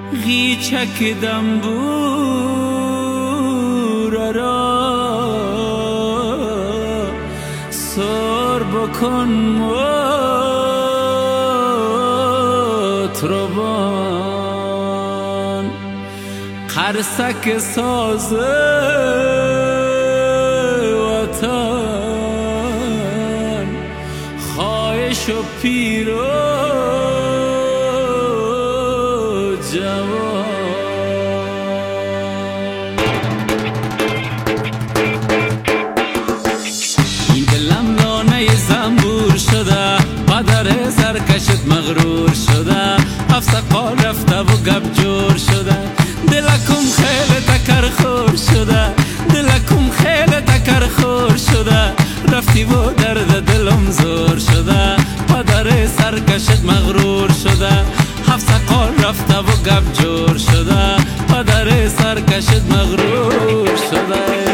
غیچک دنبور را سر بکن مطربان قرصک ساز وطن خواهش و پیر و جوان. این دلم لانه زنبور شده، پدر سرکشت مغرور شده، افسقا رفته و گپ جور شده، دلکم خیلی تکر خور شده، دلکم خیلی تکر خور شده، رفتی و درد دلم زور شده، پدر سرکشت مغرور شده، افسقا رفته و گپ جور شده، پدر سرکشت مغرور شده.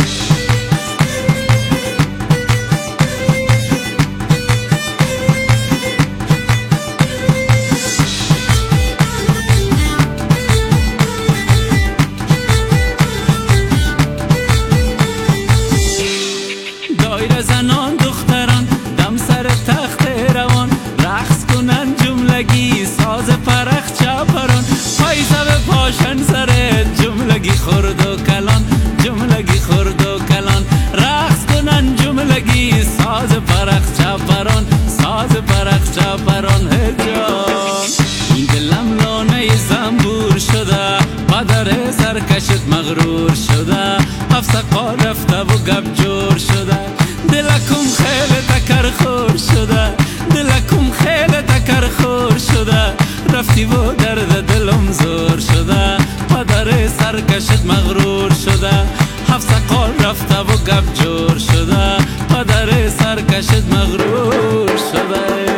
دایر زنان دختران دم سر تخت روان، رقص کنن جملگی ساز پرخ چپران، پایزه به پاشن سر جملگی خورد و کلان، جملگی خورد و کلان، رقص کنن جملگی ساز پرخ چپران، ساز پرخ چپران. هجان این دلم لانه زنبور شده، پدر سرکشت مغرور شده، افسقا رفته و گپ جور شده، دلکم خیلی تکر خور شده، دلکم خیلی تکر خور شده، رفتی و درد دلم زور شده، پدر سرکشت مغرور شده، افسقا رفته و گپ جور شده، پدر سرکشت مغرور شده.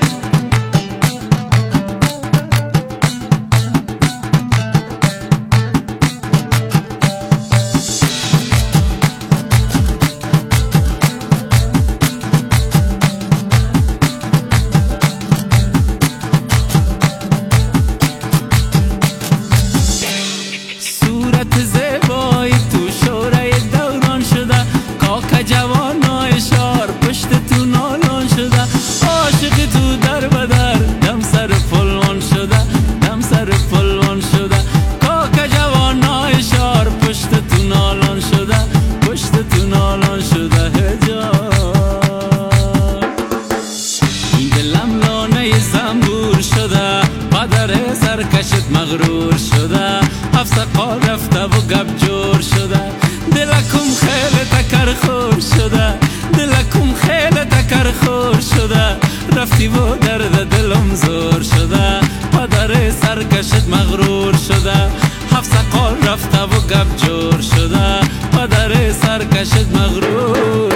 زیبایی تو شوره دوران شده، کاک جوانای شهر پشت تو نالان شده، عاشق تو در بدر دم سر پلوان شده، دم سر پلوان شده، کاک جوانای شهر پشت تو نالان شده، پشت تو نالان شده. هجان این دلم لانه زنبور شده، پدر سرکشت مغرور شده، افسقا رفته و گپ جور شده، دلکم خیلی تکر خور شده، دلکم خیلی تکر خور شده، رفتی و درد دلم زور شده، پدر سرکشت مغرور شده، افسقا رفته و گپ جور شده، پدر سرکشت مغرور